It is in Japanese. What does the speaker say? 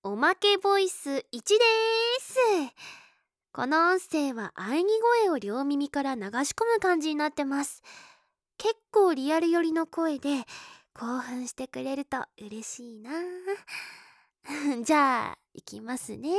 おまけボイス1です。この音声は喘ぎ声を両耳から流し込む感じになってます。結構リアル寄りの声で興奮してくれると嬉しいなじゃあいきますね。